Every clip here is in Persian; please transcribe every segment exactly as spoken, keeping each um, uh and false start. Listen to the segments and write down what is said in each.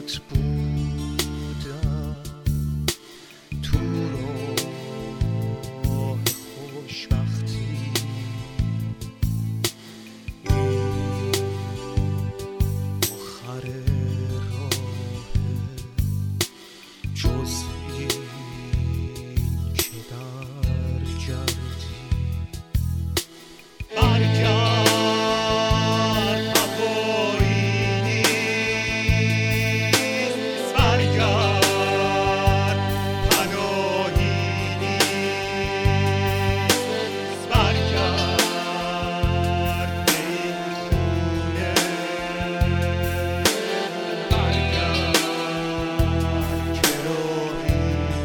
برات بودم تو راه خوشبختی، این آخر راه جز این که برگردی. برگرد هوایی نیست، برگرد پناهی نیست، برگرد به این خونه، برگرد که راهی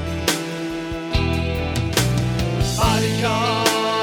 نیست، برگرد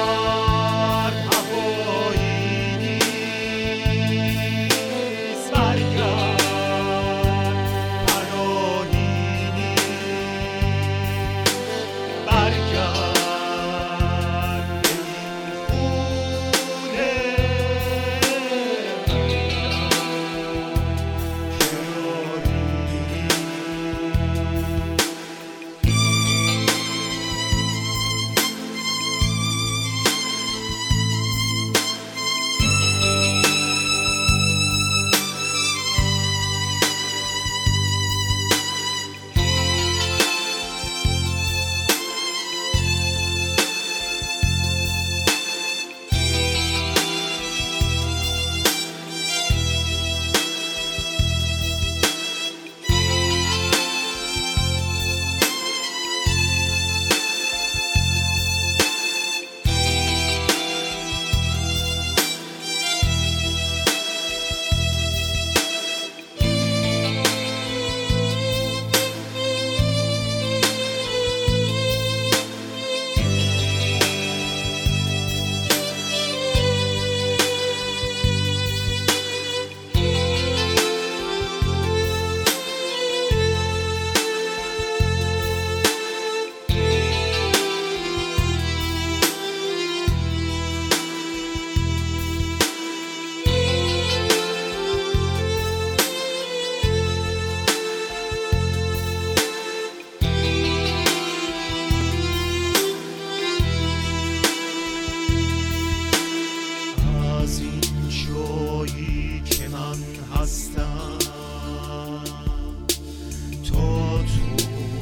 تا تو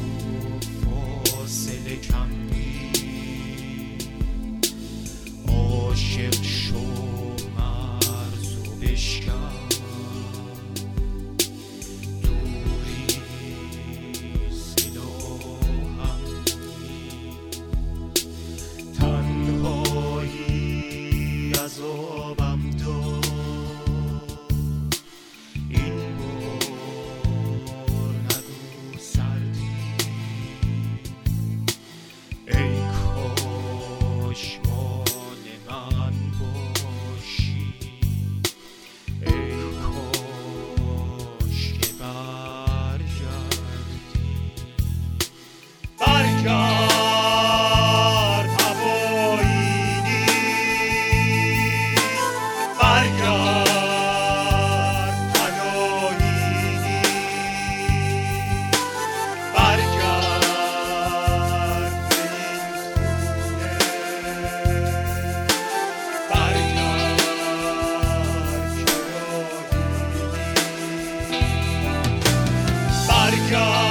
فاصله کمی، عاشق شو مرزو بشکن، دوری سلاحم تنهایی عذابم داد، این بار نگو سردی، ای کاش مال من باشی، ای کاش که برگردی. برگرد هوایی نیست، برگرد پناهی نیست، برگرد به این خونه، برگرد که راهی نیست، برگرد